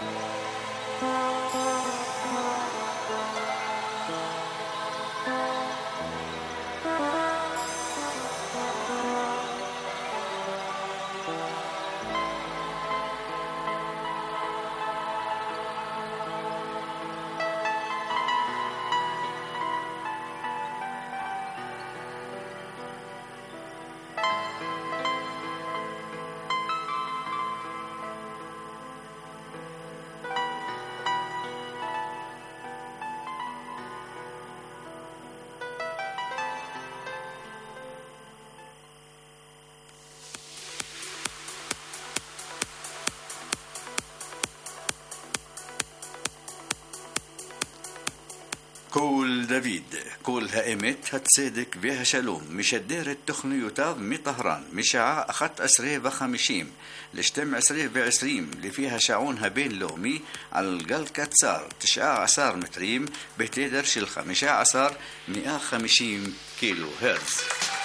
كول دافيد كول هائمت هتصدق بها شلوم مش الدير التخنيوتاف مطهران مشاع أخت أسري بخمشيم لشتم أسري بعسريم اللي فيها شعونها بين لومي على القل كتسار 19 متريم بتدرش 15 150 كيلو هرتز.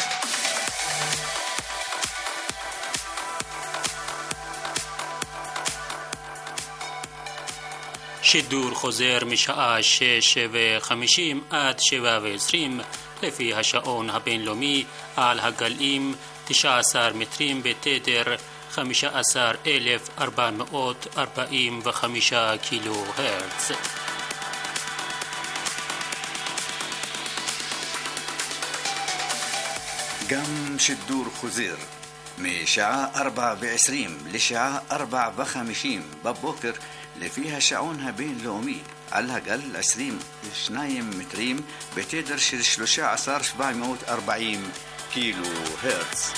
שידור חוזר משעה 6:50 עד 7:20 לפי השעון הבינלאומי על הגלים 19 מטרים בתדר 15,445 קילו הרץ. גם שידור חוזר משעה 4:20 לשעה 4:50 בבוקר לפי השעון הבינלאומי על הגל 22 מטרים בתדר של 13,740 קילו הרץ.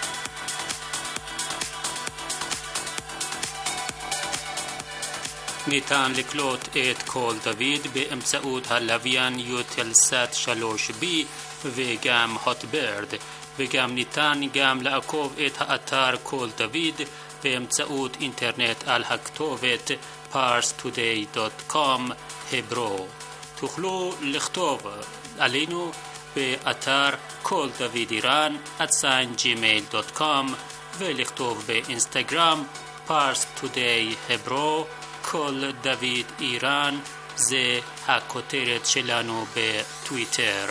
ניתן לקלוט את קול דוד באמצעות הלוויין יוטלסאט 3B וגם הוטברד, וגם ניתן גם לעקוב את האתר קול דוד באמצעות אינטרנט על הכתובת parstoday.com hebro. תוכלו לכתוב עלינו באתר קול דוד איראן @gmail.com ולכתוב באינסטגרם parstoday hebro. קול דוד איראן זה הכותרת שלנו בטוויטר.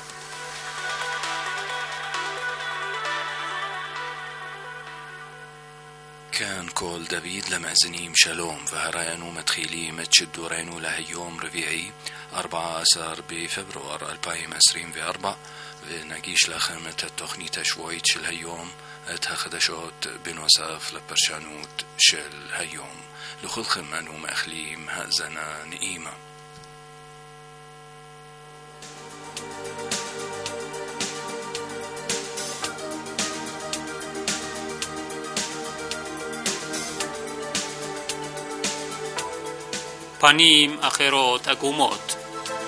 كان كول دافيد لمأزنيم شالوم فهرايانو متخيليم تشدورينو لهيوم ربيعي 14 بفبراير 2024 ونقيش لخمة التخنية شويت شل هيوم اتخدشوت بنوصاف لبرشانوت شل هيوم لخل خمانو مأخليم هأزنا نئيمة. פנים אחרות עגומות.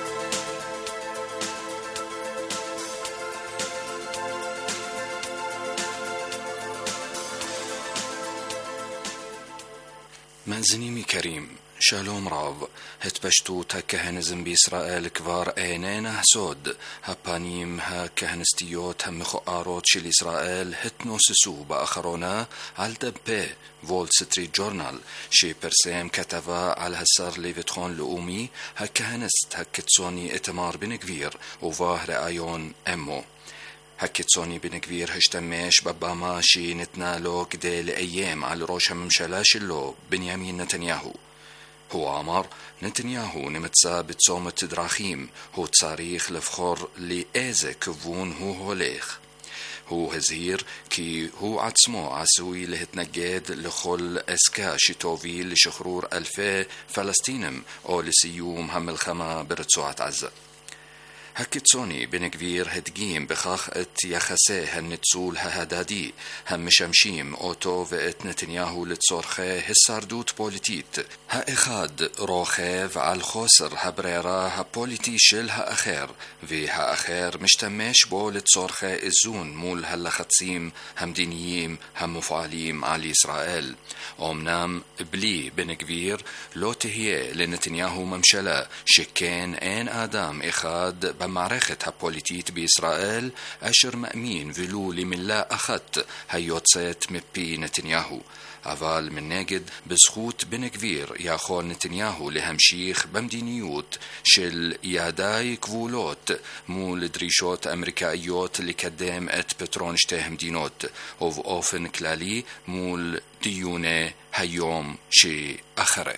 منزنيمي كريم شالوم راف هتبشتو تكهنزم بإسرائيل كبار اينينا سود هبانيم ها كهنستيوت هم خقاروت شل إسرائيل هتنو سسو بأخرونا على دبي وول ستريت جورنال شي برسيم كتبا على هسار ليفتخون لأومي ها كهنست هكتسوني اتمار بنكفير وفاهر آيون امو هكتسوني بنكفير هشتمش بباما شي نتنالو كدي لأيام على روش ممشلا شلو بنيامين نتنياهو. هو أمر نتنياهو نمتسا بتصومة دراخيم هو تصاريخ لفخور لإيزة كفون هو ليخ. هو هزير كي هو عتصمو عسوي لهتنجد لخل اسكا شتوفي لشخرور 2000 فلسطينم او لسيوم هم الخما برتسوعة عزة. هكتسوني بنكفير هدقيم بخاخ ات يخسيه النتسول ههدادي هم مشمشيم اوتو وات نتنياهو لتصورخي هساردوت بوليتيت ها اخاد روخيف على الخسر هبريرا ها بوليتي شل ها اخير في ها اخير مشتمش بو لتصورخي ازون مول هاللخطسيم هم دينييم هم مفعاليم على اسرائيل امنام بلي بنكفير لو تهيه لنتنياهو ممشلا شكين ان ادم اخاد بمعركة هابوليتيت بإسرائيل أشر مأمين فيلو لمن لا أخت هيوتسيت مبي نتنياهو אבל מנגד בזכות בן גביר יכול נתניהו להמשיך במדיניות של יעדי גבולות מול דרישות אמריקאיות לקדם את פתרון שתי המדינות ובאופן כללי מול דיוני היום שאחרי.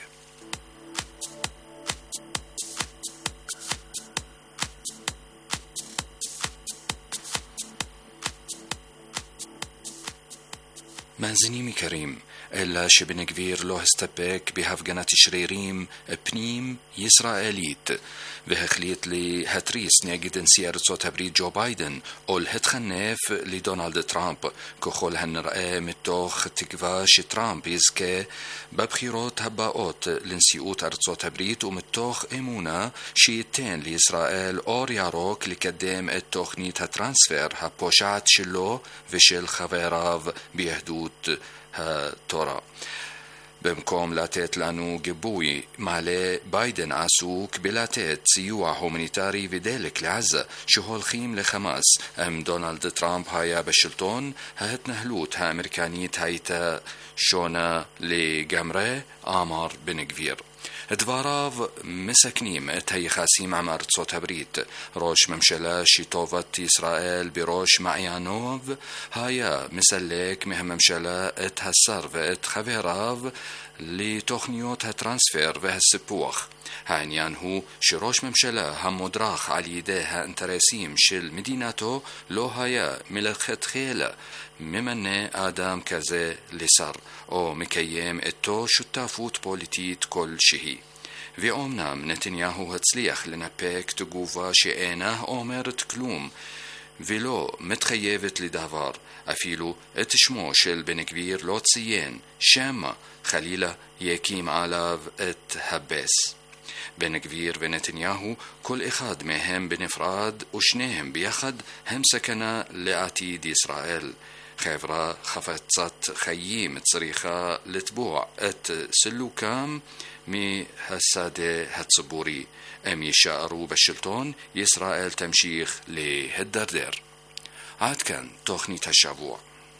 מאזינים יקרים, אלא שבן גביר לא הסתפק בהפגנת שרירים פנים ישראלית והחליט להתריס נגד נשיא ארצות הברית ג'ו ביידן או להתחנף לדונלד טראמפ ככל הנראה מתוך תקווה שטראמפ יזכה בבחירות הבאות לנשיאות ארצות הברית ומתוך אמונה שייתן לישראל אור ירוק לקדם את תוכנית הטרנספר הפושעת שלו ושל חבריו ביהדות התורה. במקום לתת לנו גיבוי מעלה, ביידן עסוק בלתת סיוע הומניטרי ודלק לעזה שהולכים לחמאס. אם דונלד טראמפ היה בשלטון, ההתנהלות האמריקנית הייתה שונה לגמרי, אמר בן גביר. דבריו מסכנים את היחסים עם ארצות הברית. ראש ממשלה שטובת ישראל בראש מעייניו היה מסלק מהממשלה את השר ואת חבריו לתוכניות הטרנספר והסיפוח. העניין הוא שראש ממשלה המודרך על ידי האינטרסים של מדינתו לא היה מלכתחילה ממנה אדם כזה לשר או מקיים איתו שותפות פוליטית כלשהי. ואומנם נתניהו הצליח לנפק תגובה שאינה אומרת כלום ולא מתחייבת לדבר, אפילו את שמו של בן גביר לא ציין, שמא חלילה יקים עליו את הבס. בן גביר ונתניהו, כל אחד מהם בנפרד ושניהם ביחד הם סכנה לעתיד ישראל. חברה חפצת חיים צריכה לתבוע את סלוקם מהשדה הציבורי. אם יישארו בשלטון, ישראל תמשיך להידרדר. עד כאן תוכנית השבוע.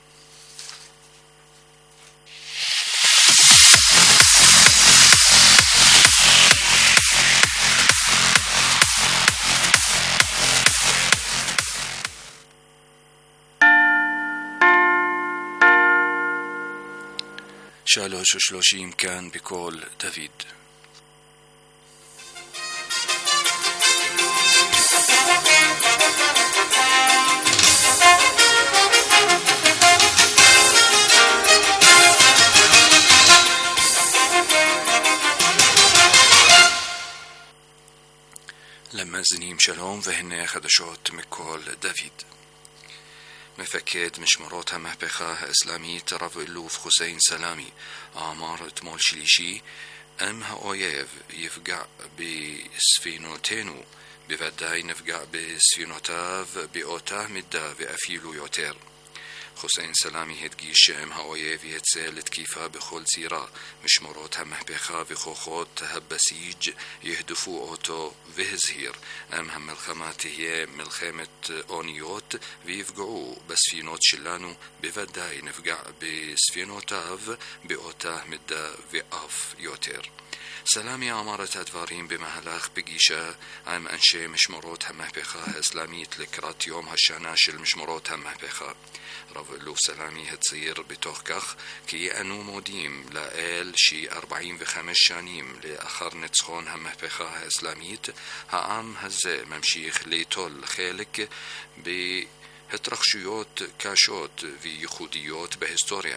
שלוש ושלושים כאן בקול דוד. למאזינים שלום, והנה חדשות מקול דוד. מפקד משמרות המהפכה האסלאמית רב אלוף חוסיין סלאמי אמר אתמול שלישי, אם האויב יפגע בספינותינו, בוודאי נפגע בספינותיו באותה מידה ואפילו יותר. חוסיין סלאמי הדגיש שאם האויב יצא לתקיפה בכל זירה, משמרות המהפכה וכוחות הבסיג' יהדפו אותו, והזהיר אם המלחמה תהיה מלחמת אוניות ויפגעו בספינות שלנו, בוודאי נפגע בספינותיו באותה מידה ואף יותר. סלאמי אמר את הדברים במהלך פגישה עם אנשי משמרות המהפכה האסלאמית לקראת יום השנה של משמרות המהפכה. רב אלוף סלאמי הצהיר בתוך כך כי אנו מודים לאל ש45 שנים לאחר ניצחון המהפכה האסלאמית, העם הזה ממשיך ליטול חלק בהתרחשויות קשות וייחודיות בהיסטוריה,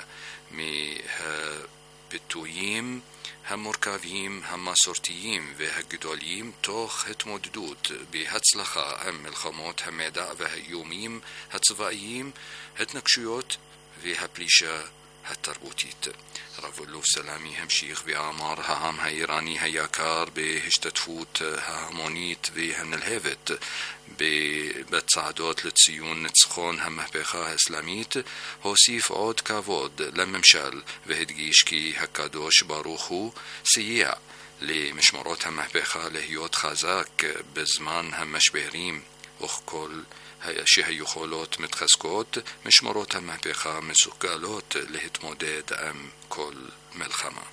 מהפיתויים המורכבים, המסורתיים והגדולים, תוך התמודדות בהצלחה עם מלחמות המדע והאיומים הצבאיים, התנגשויות והפלישה התרבותית. רב אלוף סלאמי המשיך ואמר, העם האיראני היקר בהשתתפות ההמונית והנלהבת בצעדות לציון ניצחון המהפכה האסלאמית, הוסיף עוד כבוד לממשל והדגיש כי הקדוש ברוך הוא סייע למשמרות המהפכה להיות חזק בזמן המשברים, כל שהיכולות מתחזקות, משמרות המהפכה מסוגלות להתמודד עם כל מלחמה.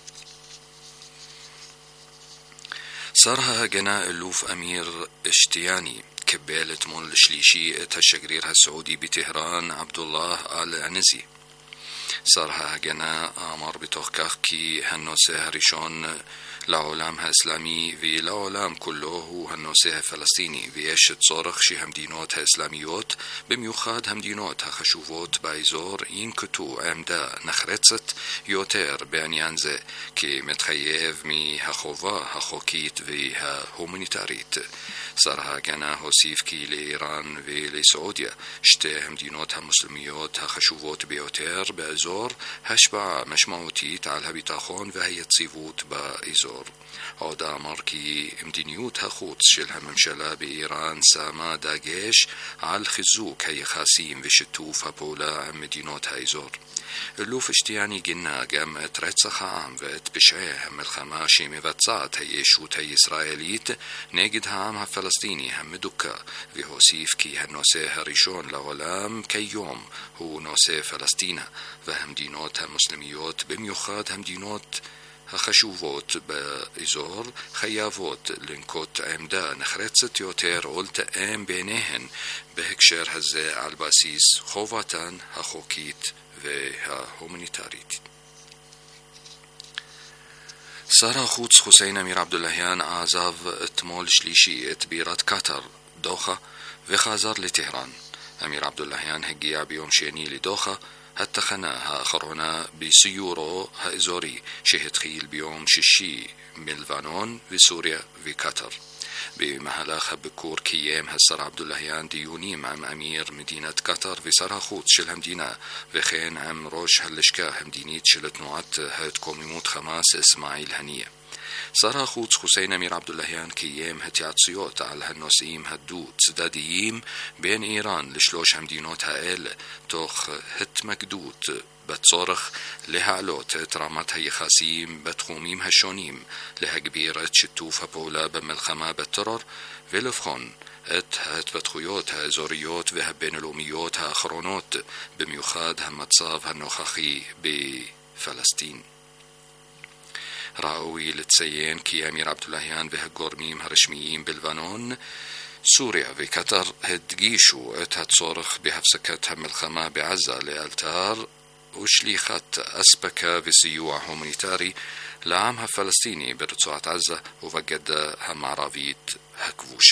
שר ההגנה אלוף אמיר אשתיאני קיבל אתמול שלישי את השגריר הסעודי בטהרן עבדולlah אל-אנזי. שר ההגנה אמר בתוך כך כי הנושא הראשון לעולם האסלאמי ולעולם כולו הוא הנושא הפלסטיני, ויש צורך שהמדינות האסלאמיות, במיוחד המדינות החשובות באזור, ינקטו עמדה נחרצת יותר בעניין זה, כי מתחייב מהחובה החוקית וההומניטרית. שר ההגנה הוסיף כי לאיראן ולסעודיה, שתי המדינות המוסלמיות החשובות ביותר באזור, השפעה משמעותית על הביטחון והיציבות באזור. עוד אמר כי מדיניות החוץ של הממשלה באיראן שמה דגש על חיזוק היחסים ושיתוף הפעולה עם מדינות האזור. אלוף אשתיאני גינה גם את רצח העם ואת פשעי המלחמה שמבצעת הישות הישראלית נגד העם הפלסטיני המדוכא, והוסיף כי הנושא הראשון לעולם כיום הוא נושא פלסטינה, והמדינות המוסלמיות, במיוחד המדינות החשובות באזור, חייבות לנקוט עמדה נחרצת יותר ולתאם ביניהן בהקשר הזה על בסיס חובתן החוקית וההומניטרית. שר החוץ חוסיין אמיר עבדולהיאן עזב אתמול שלישי את בירת קטר, דוחה, וחזר לטהרן. אמיר עבדולהיאן הגיע ביום שני לדוחה, התחנה האחרונה בסיורו האזורי שהתחיל ביום שישי מלבנון וסוריה וקטר. במהלך הביקור קיים השר עבדולהיאן דיונים עם אמיר מדינת קטר ושר החוץ של המדינה, וכן עם ראש הלשכה המדינית של תנועת ההתקוממות חמאס אסמאעיל הנייה. שר החוץ חוסיין אמיר עבדולהיאן קיים התייעצויות על הנושאים הדו-צדדיים בין איראן לשלוש המדינות האלה, תוך התמקדות בצורך להעלות את רמת היחסים בתחומים השונים, להגביר את שיתוף הפעולה במלחמה בטרור ולבחון את ההתפתחויות האזוריות והבינלאומיות האחרונות, במיוחד המצב הנוכחי בפלסטין. ראוי לציין כי אמיר עבדולהיאן והגורמים הרשמיים בלבנון, סוריה וקטר הדגישו את הצורך בהפסקת המלחמה בעזה לאלתר ושליחת אספקה וסיוע הומניטרי לעם הפלסטיני ברצועת עזה ובגדה המערבית הכבושה.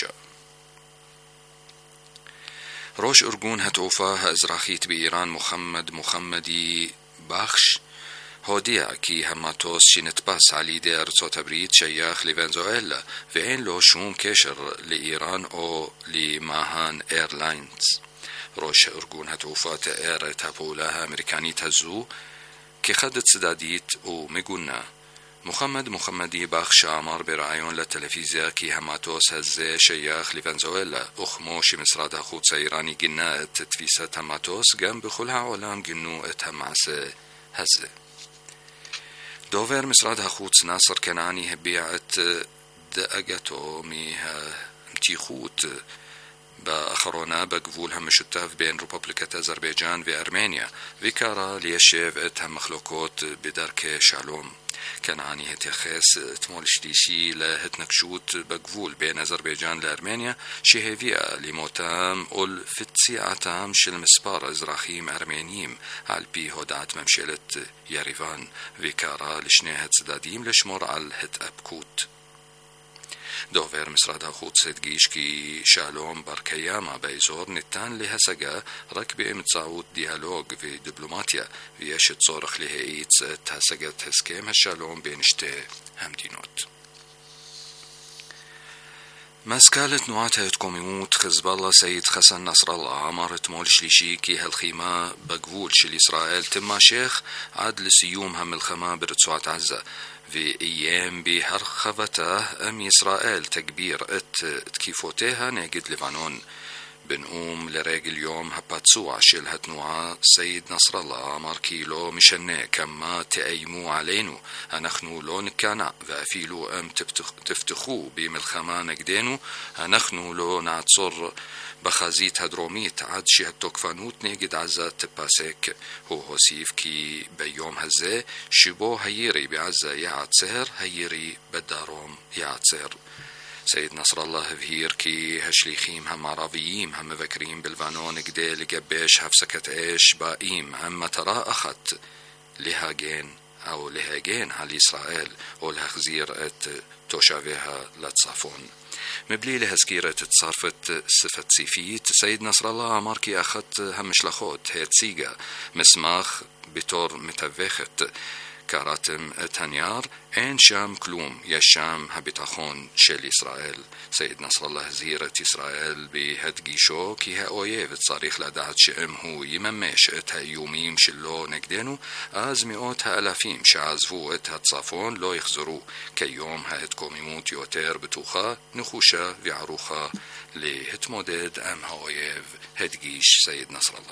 ראש ארגון התעופה האזרחית באיראן מוחמדי בחש הודיע כי המטוס שנתפס על ידי ארצות הברית שייך לוונזואלה ואין לו שום קשר לאיראן או למאהן איירליינס. ראש ארגון התעופה תיאר את הפעולה האמריקנית הזו כחד צדדית ומגונה. מוחמדי בחש אמר בראיון לטלוויזיה כי המטוס הזה שייך לוונזואלה, וכמו שמשרד החוץ האיראני גינה את תפיסת המטוס, גם בכל העולם גינו את המעשה הזה. דובר משרד החוץ נאסר כנעני הביע את דאגתו מהמתיחות באחרונה בגבול המשותף בין רפובליקת אזרבייג'אן וארמניה, וקרא ליישב את המחלוקות בדרכי שלום. כנעני התייחס אתמול שלישי להתנגשות בגבול בין אזרבייג'אן לארמניה שהביאה למותם ולפציעתם של מספר אזרחים ארמנים על פי הודעת ממשלת יריבן, וקרא לשני הצדדים לשמור על התאפקות. דובר משרד החוץ הדגיש כי שלום בר קיימא באזור ניתן להשגה רק באמצעות דיאלוג ודיפלומטיה, ויש צורך להאיץ את השגת הסכם השלום בין שתי המדינות. מזכ"ל תנועת ההתקוממות חיזבאללה סעיד חסן נסראללה אמר אתמול שלישי כי הלחימה בגבול של ישראל תימשך עד לסיום המלחמה ברצועת עזה, ואיים בהרחבתה אם ישראל תגביר את תקיפותיה נגד לבנון. בנאום לרגל יום הפצוע של התנועה, סייד נסראללה אמר כי לא משנה כמה תאיימו עלינו, אנחנו לא נכנע, ואפילו אם תפתחו במלחמה נגדנו, אנחנו לא נעצור בחזית הדרומית עד שהתוקפנות נגד עזה תפסק. הוא הוסיף כי ביום הזה שבו הירי בעזה יעצר, הירי בדרום יעצר. סייד נסראללה הבהיר כי השליחים המערביים המבקרים בלבנון כדי לגבש הפסקת אש באים עם מטרה אחת, להגן על ישראל או להחזיר את תושביה לצפון. מבלי להזכיר את צרפת ספציפית, סייד נסראללה אמר כי אחת המשלחות הציגה מסמך בתור מתווכת. קראתם את הנייר? אין שם כלום, יש שם הביטחון של ישראל. סייד נסראללה הזהיר את ישראל בהדגישו כי האויב צריך לדעת שאם הוא יממש את האיומים שלו נגדנו, אז מאות האלפים שעזבו את הצפון לא יחזרו. כיום ההתקוממות יותר בטוחה, נחושה וערוכה להתמודד עם האויב, הדגיש סייד נסראללה.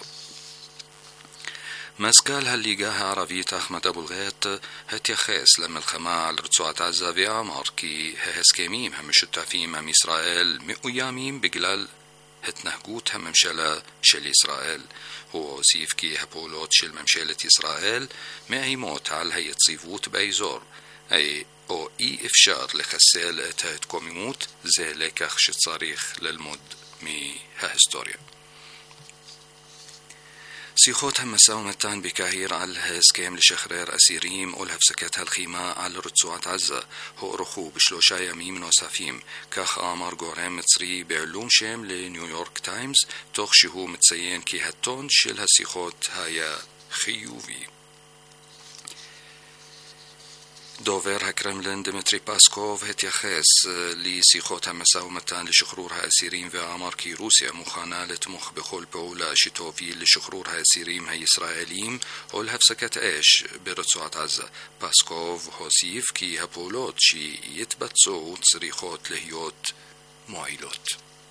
מזכ"ל הליגה הערבית אחמד אבו אלגייט התייחס למלחמה על רצועת עזה ואמר כי ההסכמים המשותפים עם ישראל מאוימים בגלל התנהגות הממשלה של ישראל. הוא הוסיף כי הפעולות של ממשלת ישראל מאיימות על היציבות באזור, או אי אפשר לחסל את ההתקוממות. זה לקח שצריך ללמוד מההיסטוריה. שיחות המשא ומתן בקהיר על ההסכם לשחרר אסירים או להפסקת הלחימה על רצועת עזה הוארכו ב3 ימים נוספים, כך אמר גורם מצרי בעילום שם לניו יורק טיימס, תוך שהוא מציין כי הטון של השיחות היה חיובי. דובר הקרמלין דמיטרי פסקוב התייחס לשיחות המשא ומתן לשחרור האסירים ואמר כי רוסיה מוכנה לתמוך בכל פעולה שתוביל לשחרור האסירים הישראלים או להפסקת אש ברצועת עזה. פסקוב הוסיף כי הפעולות שיתבצעו צריכות להיות מועילות.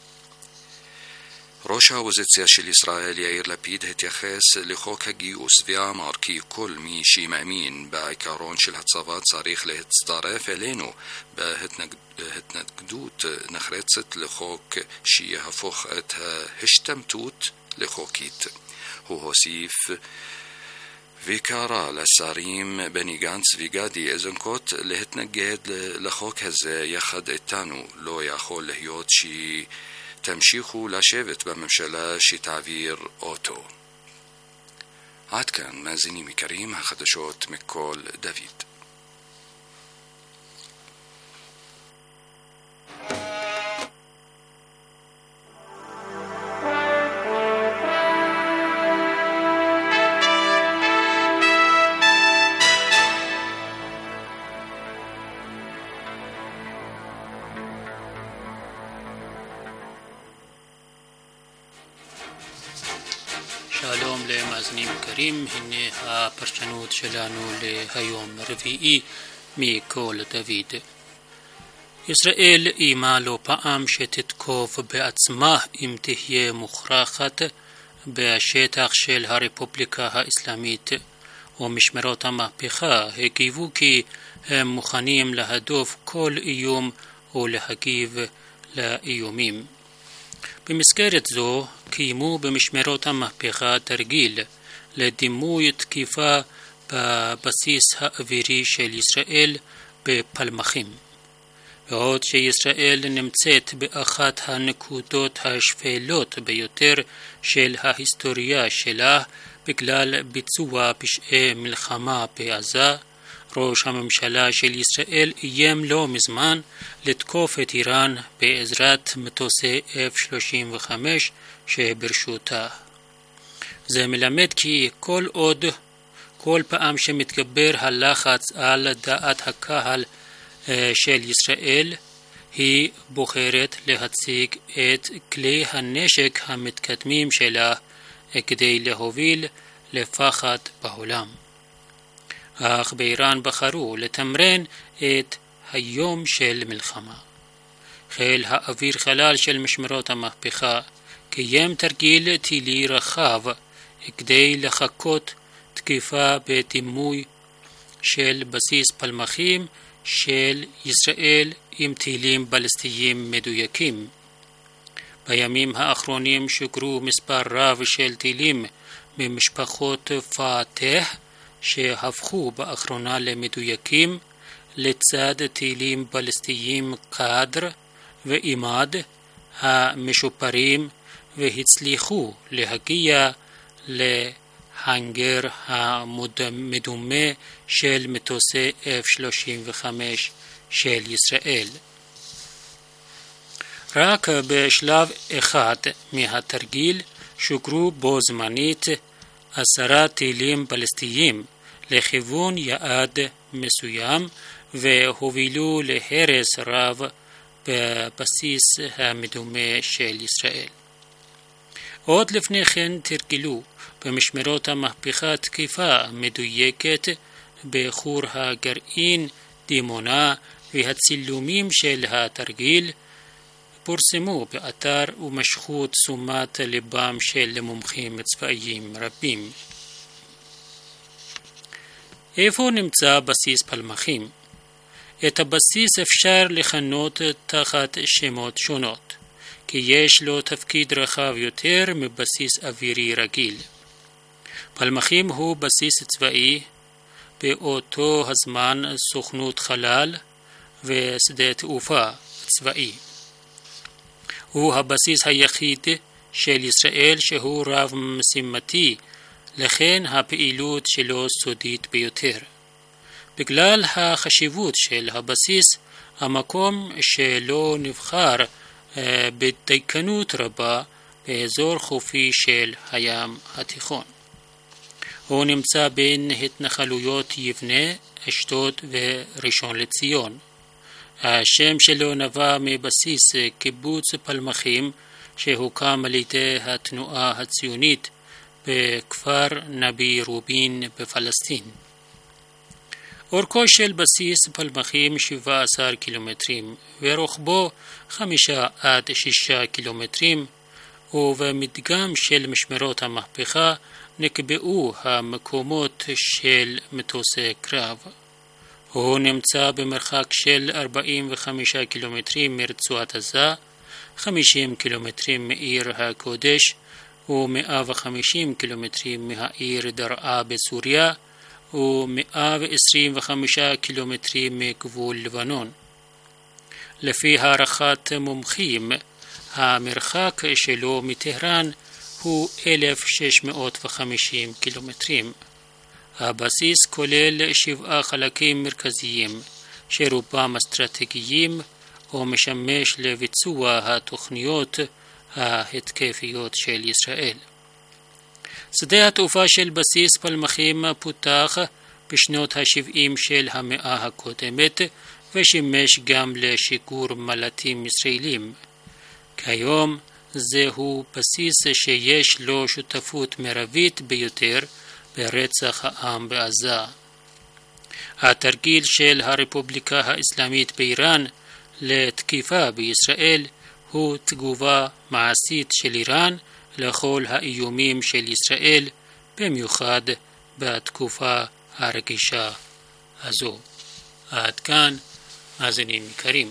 ראש האופוזיציה של ישראל יאיר לפיד התייחס לחוק הגיוס ואמר כי כל מי שמאמין בעיקרון של הצבא צריך להצטרף אלינו בהתנגדות נחרצת לחוק שיהפוך את ההשתמטות לחוקית. הוא הוסיף וקרא לשרים בני גנץ וגדי איזנקוט להתנגד לחוק הזה יחד איתנו. לא יכול להיות תמשיכו לשבת בממשלה שתעביר אותו. עד כאן מאזינים יקרים, החדשות מכל דוד. שלום למאזינים יקרים, הנה הפרשנות שלנו להיום רביעי מכל דוד. ישראל אימה לא פעם שתתקוף בעצמה אם תהיה מוכרחת בשטח של הרפובליקה האסלאמית, ומשמרות המהפכה הגיבו כי הם מוכנים להדוף כל איום ולהגיב לאיומים. במסגרת זו קיימו במשמרות המהפכה תרגיל לדימוי תקיפה בבסיס האווירי של ישראל בפלמחים. בעוד שישראל נמצאת באחת הנקודות השפלות ביותר של ההיסטוריה שלה בגלל ביצוע פשעי מלחמה בעזה, ראש הממשלה של ישראל איים לא מזמן לתקוף את איראן בעזרת מטוסי F-35 שברשותה. זה מלמד כי כל פעם שמתגבר הלחץ על דעת הקהל של ישראל, היא בוחרת להציג את כלי הנשק המתקדמים שלה כדי להוביל לפחד בעולם. אך באיראן בחרו לתמרן את היום של מלחמה. חיל האוויר חלל של משמרות המהפכה קיים תרגיל טילי רחב כדי לחכות תקיפה בדימוי של בסיס פלמחים של ישראל עם טילים בליסטיים מדויקים. בימים האחרונים שוגרו מספר רב של טילים ממשפחות פתח שהפכו באחרונה למדויקים לצד טילים בליסטיים קאדר ואימד המשופרים והצליחו להגיע להנגר המדומה של מטוסי F-35 של ישראל. רק בשלב אחד מהתרגיל שוגרו בו זמנית 10 טילים בליסטיים לכיוון יעד מסוים והובילו להרס רב בבסיס המדומה של ישראל. עוד לפני כן תרגלו במשמרות המהפכה תקיפה מדויקת בחור הגרעין דימונה, והצילומים של התרגיל פורסמו באתר ומשכו תשומת ליבם של מומחים צבאיים רבים. איפה נמצא בסיס פלמחים? את הבסיס אפשר לכנות תחת שמות שונות, כי יש לו תפקיד רחב יותר מבסיס אווירי רגיל. פלמחים הוא בסיס צבאי, באותו הזמן סוכנות חלל ושדה תעופה צבאי. הוא הבסיס היחיד של ישראל שהוא רב משימתי, לכן הפעילות שלו סודית ביותר. בגלל החשיבות של הבסיס, המקום שלו נבחר בדייקנות רבה באזור חופי של הים התיכון. הוא נמצא בין התנחלויות יבנה, אשדוד וראשון לציון. השם שלו נבע מבסיס קיבוץ פלמחים שהוקם על ידי התנועה הציונית בכפר נבי רובין בפלסטין. אורכו של בסיס פלמחים 17 קילומטרים ורוחבו 5 עד 6 קילומטרים, ובמדגם של משמרות המהפכה נקבעו המקומות של מטוסי קרב. הוא נמצא במרחק של 45 קילומטרים מרצועת עזה, 50 קילומטרים מעיר הקודש ו150 קילומטרים מהעיר דרעה בסוריה ו125 קילומטרים מגבול לבנון. לפי הערכת מומחים, המרחק שלו מטהרן הוא 1,650 קילומטרים. הבסיס כולל 7 חלקים מרכזיים שרובם אסטרטגיים ומשמש לביצוע התוכניות ההתקפיות של ישראל. שדה התעופה של בסיס פלמחים פותח בשנות ה-70 של המאה הקודמת ושימש גם לשיגור מל"טים ישראלים. כיום זהו בסיס שיש לו שותפות מרבית ביותר ברצח העם בעזה. התרגיל של הרפובליקה האסלאמית באיראן לתקיפה בישראל הוא תגובה מעשית של איראן לכל האיומים של ישראל, במיוחד בתקופה הרגישה הזו. עד כאן, מאזינים יקרים.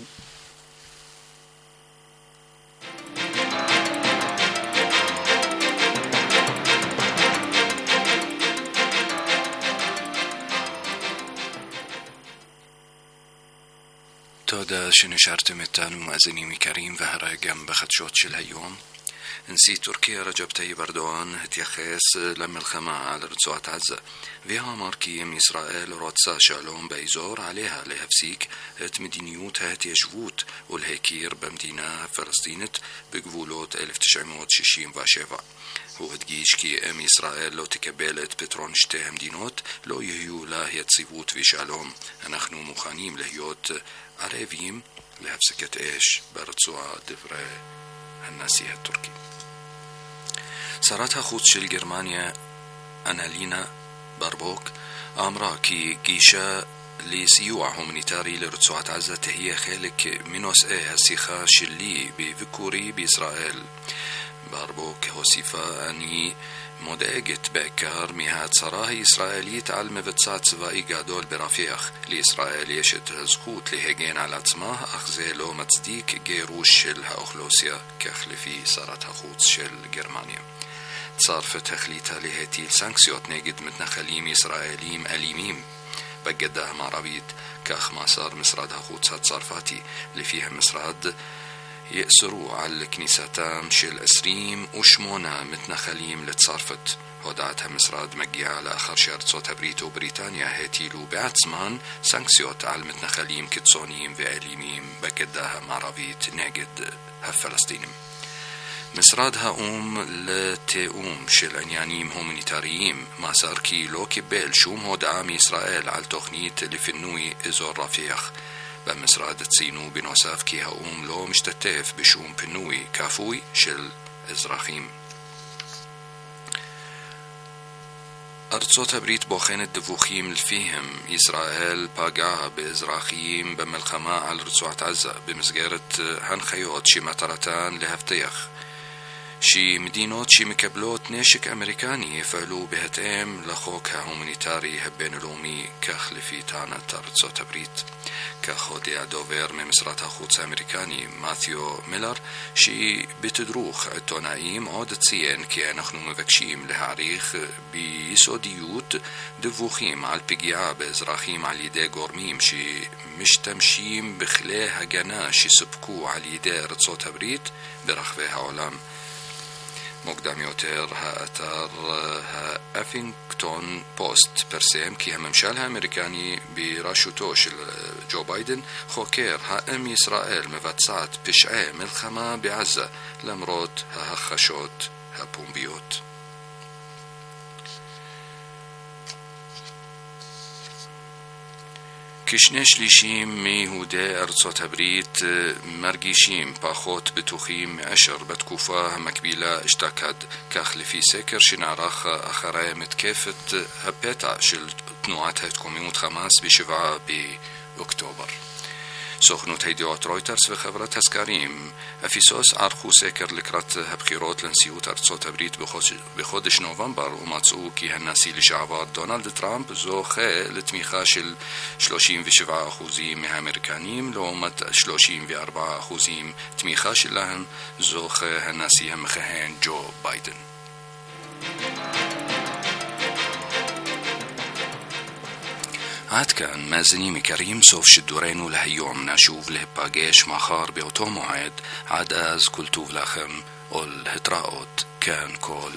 תודה שנשארתם איתנו מאזינים יקרים, והרי גם בחדשות של היום. נשיא טורקיה רג'פ טייב ארדואן התייחס למלחמה על רצועת עזה ואמר כי אם ישראל רוצה שלום באזור עליה להפסיק את מדיניות ההתיישבות ולהכיר במדינה הפלסטינית בגבולות 1967. הוא הדגיש כי אם ישראל לא תקבל את פתרון שתי המדינות לא יהיו לה יציבות ושלום. אנחנו מוכנים להיות ערבים להפסקת אש ברצועה, דברי הנשיא הטורקי. שרת החוץ של גרמניה אנלינה ברבוק אמרה כי גישה לסיוע הומניטרי לרצועת עזה תהיה חלק מנושאי השיחה שלי בביקורי בישראל. בו כהוסיפה, אני מודאגת בעיקר מההצהרה הישראלית על מבצע צבאי גדול ברפיח. לישראל יש את הזכות להגן על עצמה, אך זה לא מצדיק גירוש של האוכלוסייה, כך לפי שרת החוץ של גרמניה. צרפת החליטה להטיל סנקציות נגד מתנחלים ישראלים אלימים בגדה המערבית, כך מסר משרד החוץ הצרפתי. לפי המשרד יאסרו על כניסתם של 28 מתנחלים לצרפת. הודעת המשרד מגיעה לאחר שארצות הברית ובריטניה הטילו בעצמן סנקציות על מתנחלים קיצוניים ואלימים בגדה המערבית נגד הפלסטינים. משרד האום לתיאום של עניינים הומניטריים מסר כי לא קיבל שום הודעה מישראל על תוכנית לפינוי אזור רפיח. במשרד ציינו בנוסף כי האום לא משתתף בשום פינוי כפוי של אזרחים. ארצות הברית בוחנת דיווחים לפיהם ישראל פגעה באזרחים במלחמה על רצועת עזה במסגרת הנחיות שמטרתן להבטיח שמדינות שמקבלות נשק אמריקני יפעלו בהתאם לחוק ההומניטרי הבינלאומי, כך לפי טענת ארצות הברית. כך הודיע דובר ממשרד החוץ האמריקני מתיו מילר, שבתדרוך עיתונאים עוד ציין כי אנחנו מבקשים להעריך ביסודיות דיווחים על פגיעה באזרחים על ידי גורמים שמשתמשים בכלי הגנה שסופקו על ידי ארצות הברית ברחבי העולם. מוקדם יותר, האתר האפינגטון פוסט פרסם כי הממשל האמריקני בראשותו של ג'ו ביידן חוקר האם ישראל מבצעת פשעי מלחמה בעזה למרות ההכחשות הפומביות. כ2/3 מיהודי ארצות הברית מרגישים פחות בטוחים מאשר בתקופה המקבילה אשתקד, כך לפי סקר שנערך אחרי מתקפת הפתע של תנועת ההתקוממות חמאס ב7 באוקטובר. סוכנות הידיעות רויטרס וחברת הסקרים אפיסוס ערכו סקר לקראת הבחירות לנשיאות ארצות הברית בחודש נובמבר, ומצאו כי הנשיא לשעבר דונלד טראמפ זוכה לתמיכה של 37% מהאמריקנים, לעומת 34% תמיכה שלהם זוכה הנשיא המכהן ג'ו ביידן. עד כאן מאזינים יקרים, סוף שידורנו להיום. נשוב להיפגש מחר באותו מועד. עד אז כל טוב לכם ולהתראות. כאן כל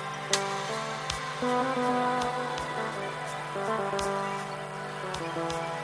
דוד.